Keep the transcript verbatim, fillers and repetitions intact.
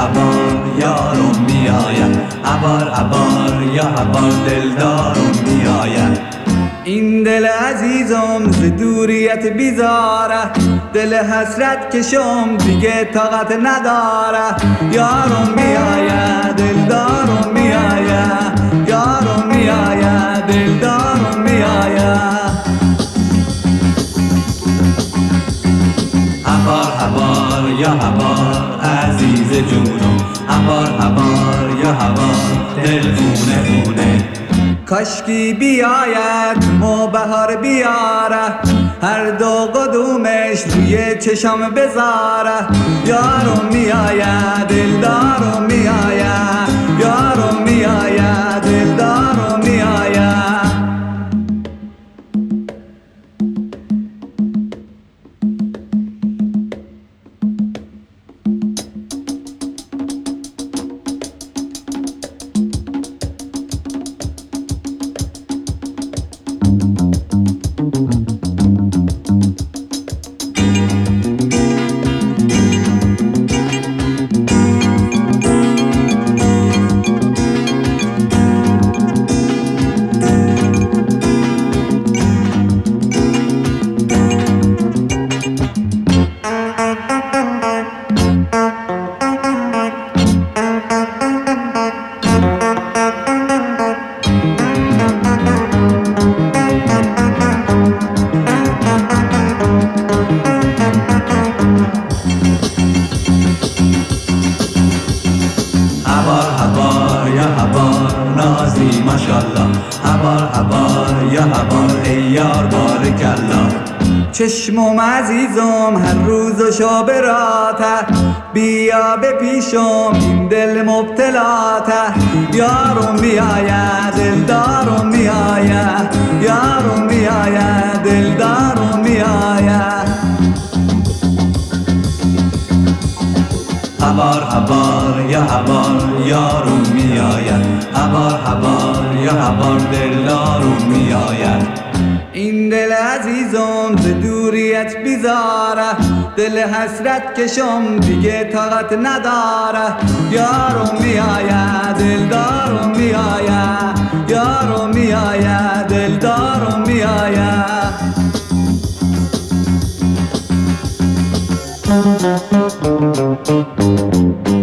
هبار یارم میآید، هبار هبار یا هبار دلدارم میآید. این دل عزیزم ز دوریت بیزاره، دل حسرت کشم دیگه طاقت نداره. یارم میآید دلدارم میآید، یارم میآید دلدارم میآید. هبار هبار یا هبار عزیز جونم، هبار هبار یا هبار دل خونه خونه. کاشکی بیاید مو بهار بیاره، هر دو قدومش روی چشم بذاره. یارم میآید دلدارم میآید، یارم میآید دلدارم میآید. هبار هبار یا هبار نازی ماشالله، هبار هبار یا هبار ای یار بارکالله. چشمم عزیزم هر روز و شب راته، بیا به پیشم این دل مبتلاته. یارم میآید دلدارم میآید، یارم میآید دلدارم میآید. هبار هبار یا هبار یارم میآید، هبار هبار یا هبار دلدارم میآید. این دل عزیزم ز دوریت بیزاره، دل حسرت کشم دیگه طاقت نداره. یارم میآید دلدارم میآید، یارم میآید دلدارم میآید. Thank you.